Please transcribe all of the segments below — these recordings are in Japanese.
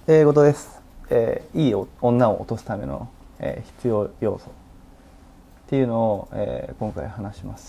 事です。いい女を落とすための、必要要素っていうのを、今回話します。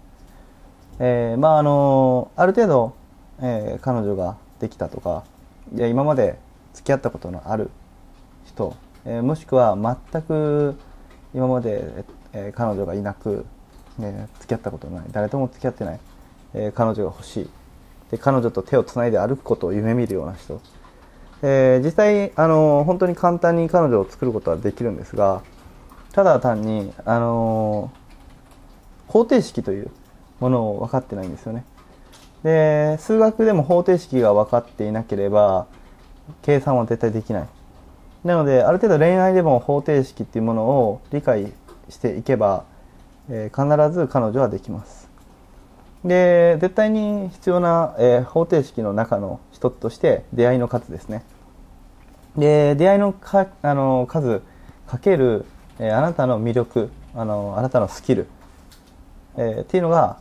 ある程度、彼女ができたとか、今まで付き合ったことのある人、もしくは全く今まで、彼女がいなく、付き合ったことのない、誰とも付き合ってない、彼女が欲しい。で、彼女と手をつないで歩くことを夢見るような人。実際本当に簡単に彼女を作ることはできるんですが、ただ単に方程式というものを分かってないんですよね。で、数学でも方程式が分かっていなければ計算は絶対できない。なのである程度恋愛でも方程式っていうものを理解していけば、必ず彼女はできます。で、絶対に必要な、方程式の中の一つとして出会いの数ですね。で、出会いの数かける、あなたの魅力、あなたのスキル、っていうのが、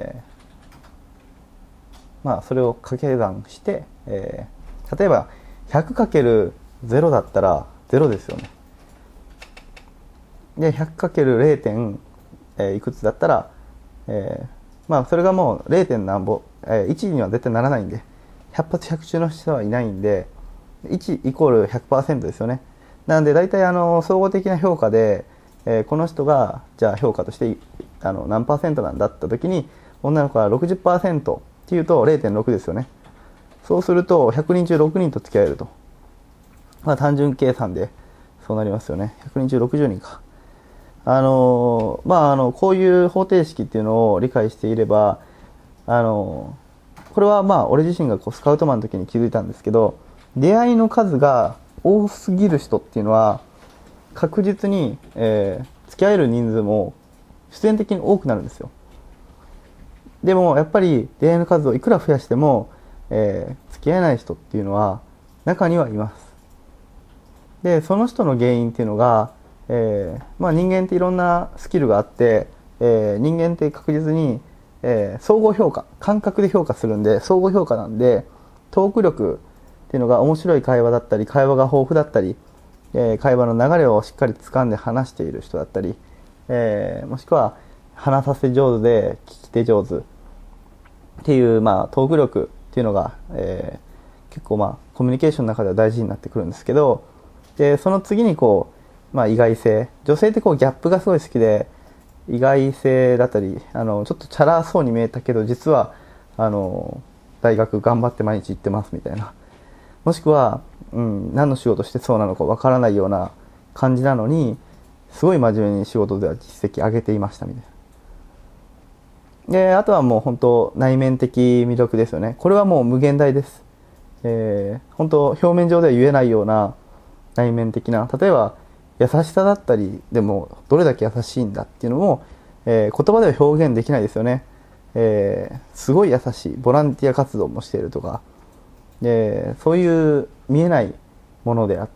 それを掛け算して、例えば 100×0 だったら0ですよね。で 100×0 点、いくつだったら、それがもう 0. 点何ぼ、1には絶対ならないんで、100発100中の人はいないんで、1イコール 100% ですよね。なので大体総合的な評価で、この人がじゃあ評価として何%なんだった時に、女の子が 60% っていうと 0.6 ですよね。そうすると100人中6人と付き合えると。単純計算でそうなりますよね。100人中60人か。こういう方程式っていうのを理解していれば、これは俺自身がスカウトマンの時に気づいたんですけど、出会いの数が多すぎる人っていうのは確実に、付き合える人数も必然的に多くなるんですよ。でもやっぱり出会いの数をいくら増やしても、付き合えない人っていうのは中にはいます。で、その人の原因っていうのが、人間っていろんなスキルがあって、人間って確実に、総合評価、感覚で評価するんで、総合評価なんで、トーク力っていうのが面白い会話だったり、会話が豊富だったり、会話の流れをしっかり掴んで話している人だったり、もしくは話させ上手で聞き手上手っていう、トーク力っていうのが、結構コミュニケーションの中では大事になってくるんですけど、でその次に意外性、女性ってギャップがすごい好きで、意外性だったり、ちょっとチャラそうに見えたけど実は大学頑張って毎日行ってますみたいな、もしくは、何の仕事してそうなのかわからないような感じなのに、すごい真面目に仕事では実績上げていましたみたいな。で、あとはもう本当内面的魅力ですよね。これはもう無限大です。本当表面上では言えないような内面的な、例えば優しさだったりでも、どれだけ優しいんだっていうのも、言葉では表現できないですよね。すごい優しい、ボランティア活動もしているとか、そういう見えないものであって、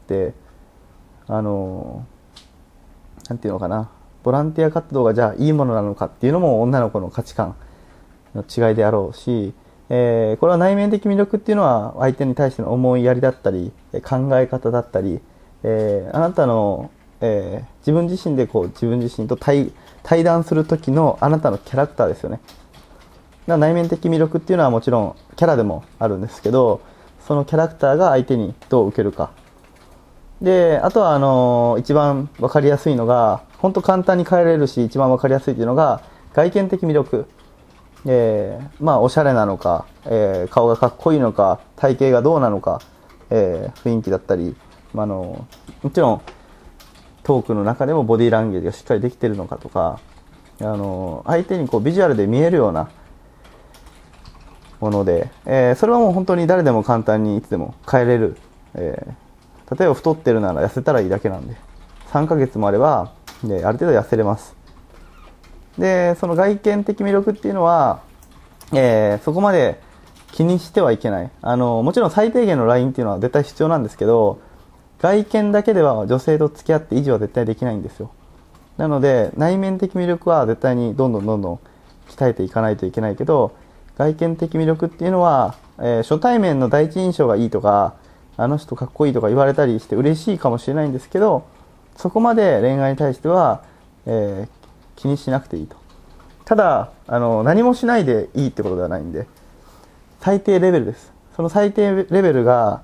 なんていうのかな、ボランティア活動がじゃあいいものなのかっていうのも女の子の価値観の違いであろうし、これは内面的魅力っていうのは相手に対しての思いやりだったり、考え方だったり、あなたの、自分自身で自分自身と対談する時のあなたのキャラクターですよね。内面的魅力っていうのはもちろんキャラでもあるんですけど、そのキャラクターが相手にどう受けるかで、あとは一番分かりやすいのが、本当簡単に変えられるし一番分かりやすいというのが外見的魅力。おしゃれなのか、顔がかっこいいのか、体型がどうなのか、雰囲気だったり、もちろんトークの中でもボディーランゲージがしっかりできているのかとか、相手にビジュアルで見えるようなもので、それはもう本当に誰でも簡単にいつでも変えれる。例えば太ってるなら痩せたらいいだけなんで、3ヶ月もあれば、ある程度痩せれます。で、その外見的魅力っていうのは、そこまで気にしてはいけない。もちろん最低限のラインっていうのは絶対必要なんですけど、外見だけでは女性と付き合って維持は絶対できないんですよ。なので内面的魅力は絶対にどんどん鍛えていかないといけないけど、外見的魅力っていうのは、初対面の第一印象がいいとか、 あの人かっこいいとか言われたりして嬉しいかもしれないんですけど、そこまで恋愛に対しては、気にしなくていいと。ただ何もしないでいいってことではないんで、最低レベルです。その最低レベルが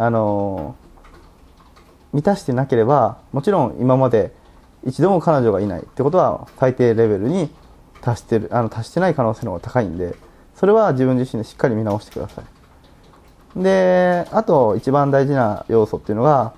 満たしてなければ、もちろん今まで一度も彼女がいないってことは最低レベルに達してない可能性の方が高いんで、それは自分自身でしっかり見直してください。で、あと一番大事な要素っていうのが、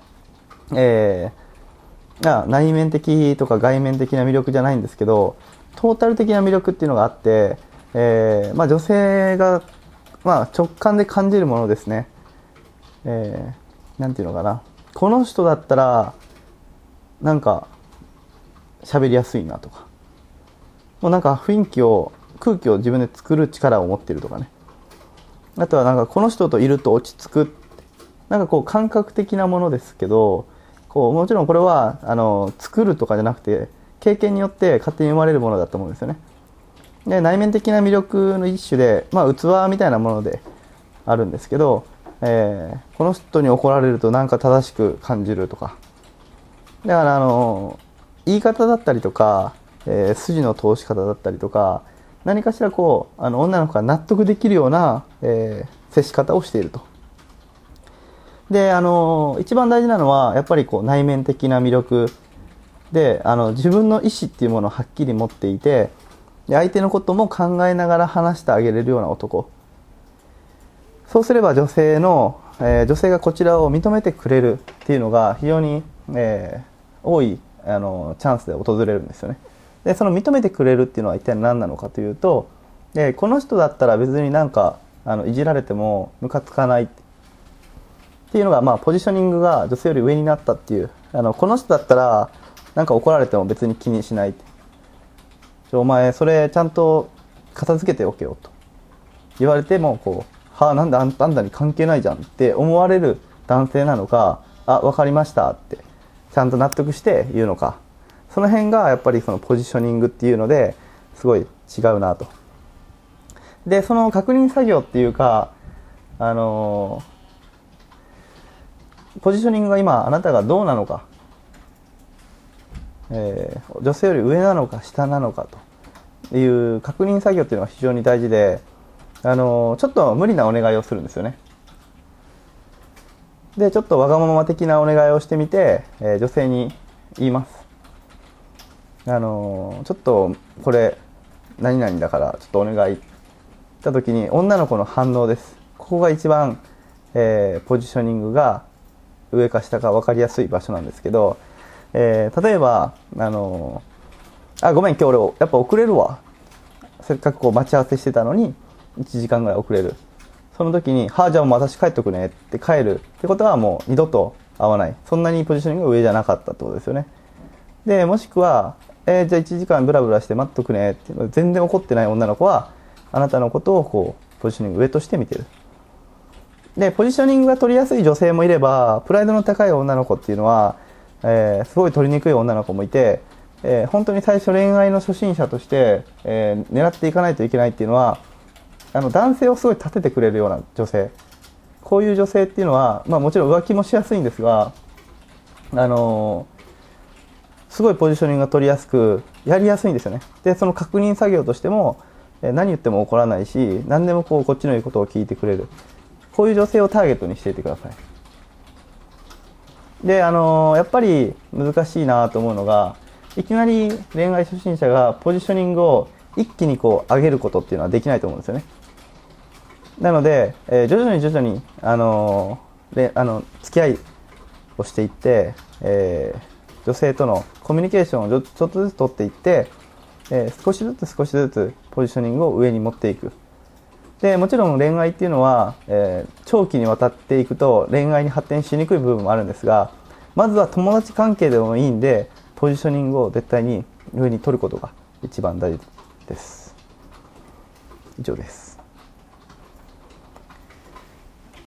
内面的とか外面的な魅力じゃないんですけど、トータル的な魅力っていうのがあって、女性が、直感で感じるものですね。なんていうのかな、この人だったらなんか喋りやすいなとか、もうなんか空気を自分で作る力を持っているとかね。あとはなんかこの人といると落ち着く、なんかこう感覚的なものですけど、もちろんこれは作るとかじゃなくて経験によって勝手に生まれるものだと思うんですよね。で、内面的な魅力の一種で、器みたいなものであるんですけど、この人に怒られるとなんか正しく感じるとか、だから言い方だったりとか、筋の通し方だったりとか、何かしら女の子が納得できるような、接し方をしていると。で、一番大事なのはやっぱり内面的な魅力で、自分の意思っていうものをはっきり持っていて、で相手のことも考えながら話してあげれるような男。そうすれば女性がこちらを認めてくれるっていうのが非常に、多いチャンスで訪れるんですよね。で、その認めてくれるっていうのは一体何なのかというと、この人だったら別になんかいじられてもムカつかないっていうのが、ポジショニングが女性より上になったっていう、この人だったらなんか怒られても別に気にしない、お前それちゃんと片付けておけよと言われてもなんであんたに関係ないじゃんって思われる男性なのか、分かりましたってちゃんと納得して言うのか、その辺がやっぱりそのポジショニングっていうのですごい違うなと。で、その確認作業っていうか、ポジショニングが今あなたがどうなのか、女性より上なのか下なのかという確認作業っていうのが非常に大事で、ちょっと無理なお願いをするんですよね。で、ちょっとわがまま的なお願いをしてみて、女性に言います。ちょっとこれ何々だからちょっとお願いった時に女の子の反応です。ここが一番、ポジショニングが上か下か分かりやすい場所なんですけど、例えばごめん今日俺やっぱ遅れるわ、せっかく待ち合わせしてたのに1時間ぐらい遅れる。その時にじゃあもう私帰っとくねって帰るってことはもう二度と会わない。そんなにポジショニングが上じゃなかったってことですよね。で、もしくはじゃあ1時間ブラブラして待っとくねって全然怒ってない女の子はあなたのことをポジショニング上として見てる。で、ポジショニングが取りやすい女性もいれば、プライドの高い女の子っていうのは、すごい取りにくい女の子もいて、本当に最初恋愛の初心者として、狙っていかないといけないっていうのは、男性をすごい立ててくれるような女性、こういう女性っていうのは、もちろん浮気もしやすいんですが、すごいポジショニングが取りやすくやりやすいんですよね。で、その確認作業としても何言っても怒らないし、何でもこっちの言うことを聞いてくれる、こういう女性をターゲットにしていてください。で、やっぱり難しいなと思うのが、いきなり恋愛初心者がポジショニングを一気に上げることっていうのはできないと思うんですよね。なので、徐々に付き合いをしていって、女性とのコミュニケーションをちょっとずつ取っていって、少しずつポジショニングを上に持っていく。で、もちろん恋愛っていうのは、長期にわたっていくと恋愛に発展しにくい部分もあるんですが、まずは友達関係でもいいんでポジショニングを絶対に上に取ることが一番大事です。以上です。